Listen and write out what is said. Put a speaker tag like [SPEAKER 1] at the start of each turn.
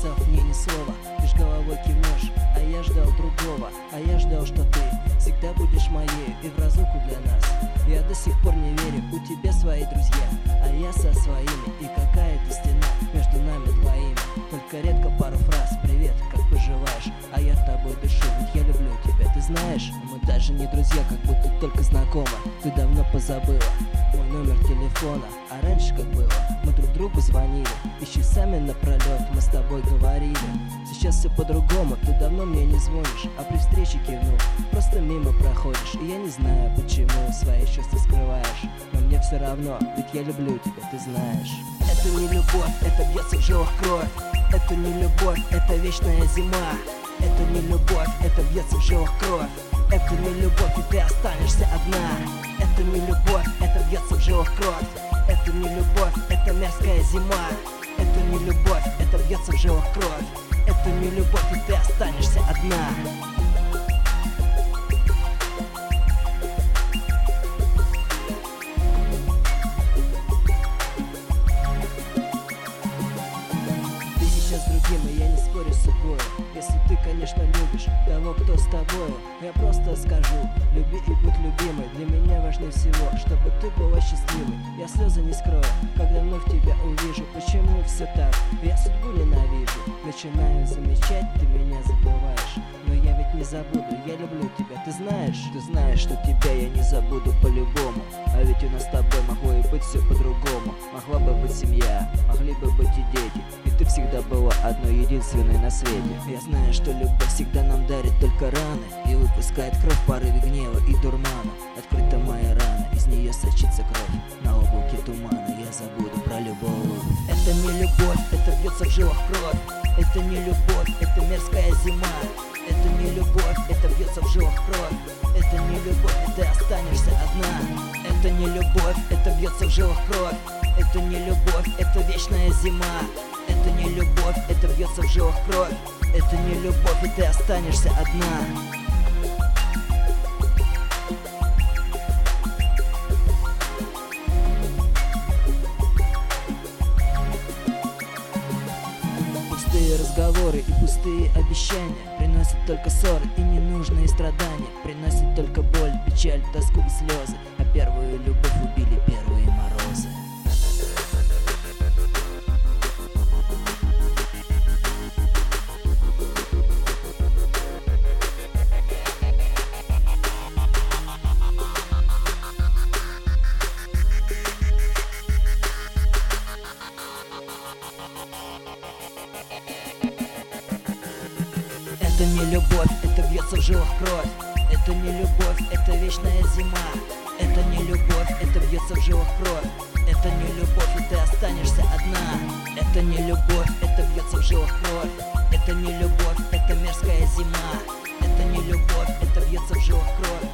[SPEAKER 1] сказав мне ни слова, лишь головой кивнешь. А я ждал другого, а я ждал, что ты всегда будешь моей и в разлуку для нас. Я до сих пор не верю, у тебя свои друзья, а я со своими, и какая-то стена между нами двоими. Только редко пару фраз: привет, как поживаешь? А я тобой дышу, ведь я люблю тебя, ты знаешь. Мы даже не друзья, как будто только знакомы. Ты давно позабыла мой номер телефона, а раньше как было, мы друг другу звонили, и часами напролет мы с тобой говорили. Сейчас все по-другому, ты давно мне не звонишь, а при встрече кивнул, просто мимо проходишь. И я не знаю, почему свои чувства скрываешь, но мне все равно, ведь я люблю тебя, ты знаешь. Это не любовь, это бьется в жилах кровь. Это не любовь, это вечная зима. Это не любовь, это бьется в жилах кровь. Это не любовь, и ты останешься одна. Это не любовь, это бьется в жилах кровь. Это не любовь, это мерзкая зима. Это не любовь, это бьется в жилах кровь. Это не любовь, и ты останешься одна. С другим, и я не спорю с собой. Если ты, конечно, любишь того, кто с тобою, я просто скажу: люби и будь любимой. Для меня важнее всего, чтобы ты была счастливой. Я слезы не скрою, когда вновь тебя увижу. Почему все так? Я судьбу ненавижу. Начинаю замечать, ты меня забываешь, но я ведь не забуду, я люблю тебя, ты знаешь, что тебя я не забуду по-любому. А ведь у нас с тобой могло и быть все по-другому. Могла бы быть семья, могли бы быть и дети, и ты всегда была одной единственной на свете. Я знаю, что любовь всегда нам дарит только раны и выпускает кровь в порыве гнева и дурмана. Открыта моя рана, из нее сочится кровь. На облаке тумана я забуду про любовь. Это не любовь, это бьется в жилах кровь. Это не любовь, это мерзкая зима. Это не любовь, это бьется в жилах кровь. Это не любовь, и ты останешься одна. Это не любовь, это бьется в жилах кровь. Это не любовь, это вечная зима. Это не любовь, это бьется в жилах кровь. Это не любовь, и ты останешься одна. Пустые разговоры и пустые обещания приносят только ссоры и ненужные страдания. Приносят только боль, печаль, тоску и слезы. А первую любовь убили первые морозы. Это не любовь, это бьется в жилах кровь. Это не любовь, это вечная зима. Это не любовь, это бьется в жилах кровь. Это не любовь, и ты останешься одна. Это не любовь, это бьется в жилах кровь. Это не любовь, это мерзкая зима. Это не любовь, это бьется в жилах кровь.